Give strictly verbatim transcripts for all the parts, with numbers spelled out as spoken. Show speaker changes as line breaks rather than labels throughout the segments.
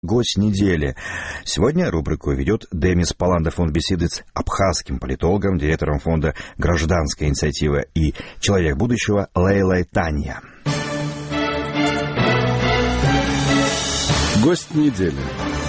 гость недели. Сегодня рубрику ведет Демис Паландов. Он беседует с абхазским политологом, директором фонда «Гражданская инициатива» и «Человек будущего» Лейлой Танья.
Гость недели.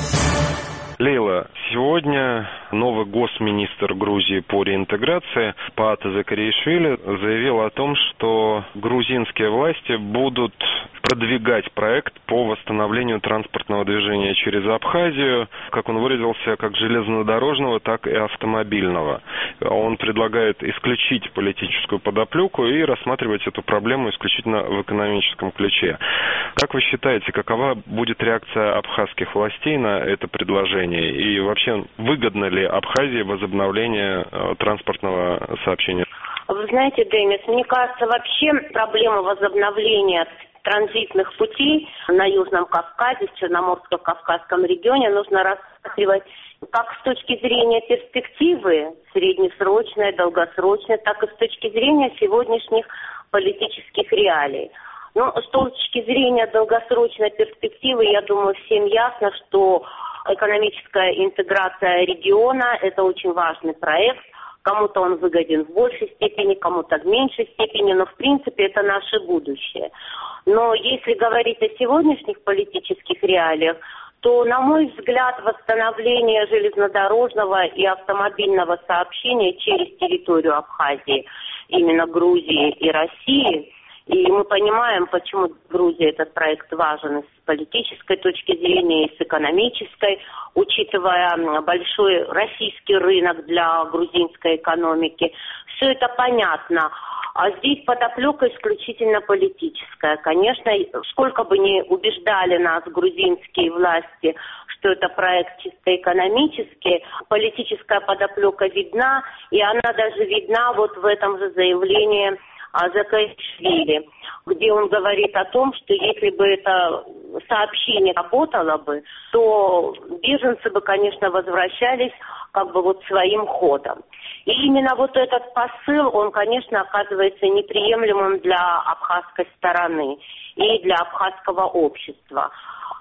Лейла, сегодня новый госминистр Грузии по реинтеграции Паата Закариашвили заявил о том, что грузинские власти будут продвигать проект по восстановлению транспортного движения через Абхазию, как он выразился, как железнодорожного, так и автомобильного. Он предлагает исключить политическую подоплеку и рассматривать эту проблему исключительно в экономическом ключе. Как вы считаете, какова будет реакция абхазских властей на это предложение? И вообще, выгодно ли Абхазии возобновление э, транспортного сообщения?
Вы знаете, Демис, мне кажется, вообще проблема возобновления транзитных путей на Южном Кавказе, в Черноморско-Кавказском регионе нужно рассматривать как с точки зрения перспективы среднесрочной, долгосрочной, так и с точки зрения сегодняшних политических реалий. Ну, с точки зрения долгосрочной перспективы, я думаю, всем ясно, что экономическая интеграция региона – это очень важный проект. Кому-то он выгоден в большей степени, кому-то в меньшей степени, но в принципе это наше будущее. Но если говорить о сегодняшних политических реалиях, то, на мой взгляд, восстановление железнодорожного и автомобильного сообщения через территорию Абхазии, именно Грузии и России, и мы понимаем, почему Грузии этот проект важен с политической точки зрения, и с экономической, учитывая большой российский рынок для грузинской экономики. Все это понятно. А здесь подоплека исключительно политическая. Конечно, сколько бы ни убеждали нас грузинские власти, что это проект чисто экономический, политическая подоплека видна, и она даже видна вот в этом же заявлении Закариашвили, где он говорит о том, что если бы это сообщение работало бы, то беженцы бы, конечно, возвращались как бы вот своим ходом. И именно вот этот посыл, он, конечно, оказывается неприемлемым для абхазской стороны и для абхазского общества.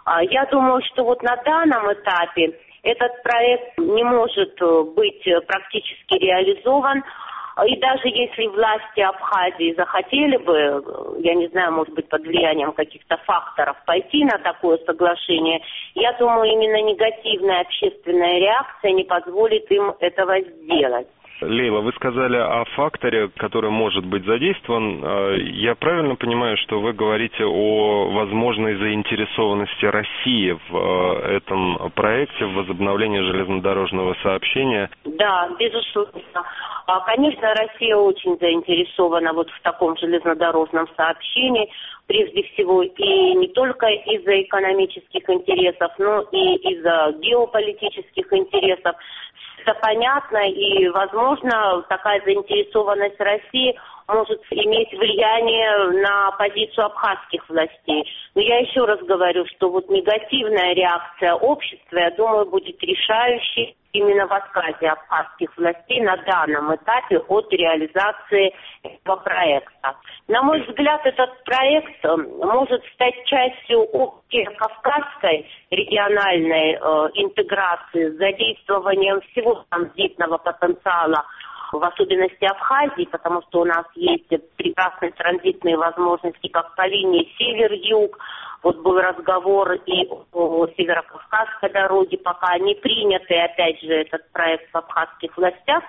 Я думаю, что вот на данном этапе этот проект не может быть практически реализован. И даже если власти Абхазии захотели бы, я не знаю, может быть, под влиянием каких-то факторов пойти на такое соглашение, я думаю, именно негативная общественная реакция не позволит им этого сделать.
Лейла, вы сказали о факторе, который может быть задействован. Я правильно понимаю, что вы говорите о возможной заинтересованности России в этом проекте, в возобновлении железнодорожного сообщения?
Да, безусловно. Конечно, Россия очень заинтересована вот в таком железнодорожном сообщении, прежде всего и не только из-за экономических интересов, но и из-за геополитических интересов. Это понятно, и, возможно, такая заинтересованность России может иметь влияние на позицию абхазских властей. Но я еще раз говорю, что вот негативная реакция общества, я думаю, будет решающей именно в отказе абхазских властей на данном этапе от реализации этого проекта. На мой взгляд, этот проект может стать частью общей кавказской региональной э, интеграции с задействованием всего транзитного потенциала, в особенности Абхазии, потому что у нас есть прекрасные транзитные возможности как по линии север-юг. Вот был разговор и о северокавказской дороге, пока не принятый, опять же, этот проект в абхазских властях.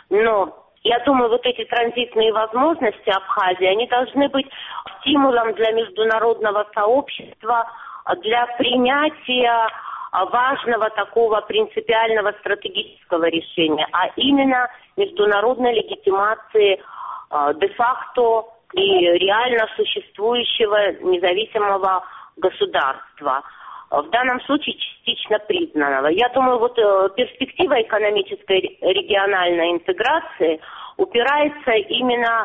Но я думаю, вот эти транзитные возможности Абхазии, они должны быть стимулом для международного сообщества, для принятия важного такого принципиального стратегического решения, а именно международной легитимации э, де-факто и реально существующего независимого государства, в данном случае частично признанного. Я думаю, вот э, перспектива экономической региональной интеграции упирается именно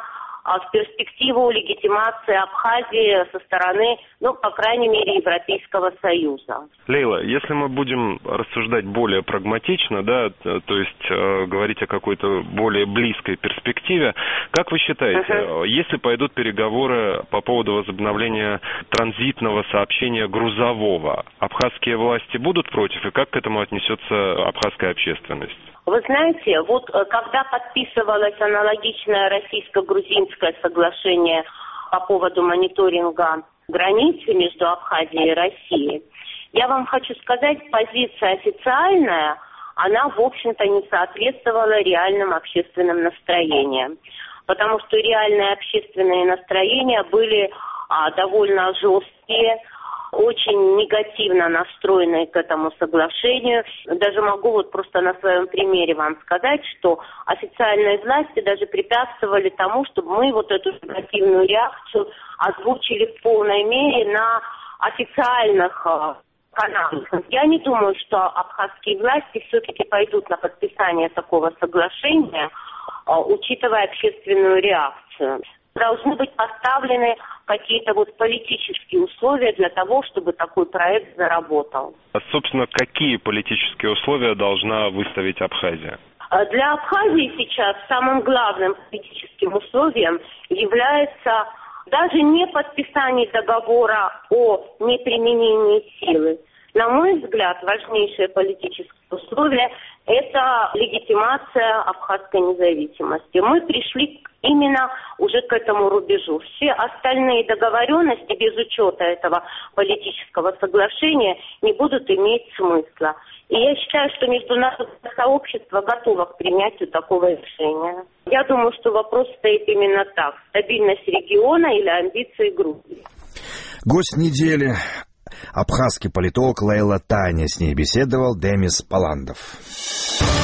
в перспективу легитимации Абхазии со стороны, ну, по крайней мере, Европейского Союза.
Лейла, если мы будем рассуждать более прагматично, да, то есть э, говорить о какой-то более близкой перспективе, как вы считаете, uh-huh. если пойдут переговоры по поводу возобновления транзитного сообщения грузового, абхазские власти будут против, и как к этому отнесется абхазская общественность?
Вы знаете, вот когда подписывалось аналогичное российско-грузинское соглашение по поводу мониторинга границы между Абхазией и Россией, я вам хочу сказать, позиция официальная, она, в общем-то, не соответствовала реальным общественным настроениям. Потому что реальные общественные настроения были а, довольно жесткие, очень негативно настроенные к этому соглашению. Даже могу вот просто на своем примере вам сказать, что официальные власти даже препятствовали тому, чтобы мы вот эту негативную реакцию озвучили в полной мере на официальных каналах. Я не думаю, что абхазские власти все-таки пойдут на подписание такого соглашения, учитывая общественную реакцию. Должны быть поставлены какие-то вот политические условия для того, чтобы такой проект заработал.
А, собственно, какие политические условия должна выставить Абхазия?
Для Абхазии сейчас самым главным политическим условием является даже не подписание договора о неприменении силы. На мой взгляд, важнейшее политическое условие – это легитимация абхазской независимости. Мы пришли именно уже к этому рубежу. Все остальные договоренности без учета этого политического соглашения не будут иметь смысла. И я считаю, что международное сообщество готово к принятию такого решения. Я думаю, что вопрос стоит именно так. Стабильность региона или амбиции Грузии.
Гость недели. Абхазский политолог Лейла Таня. С ней беседовал Демис Паландов.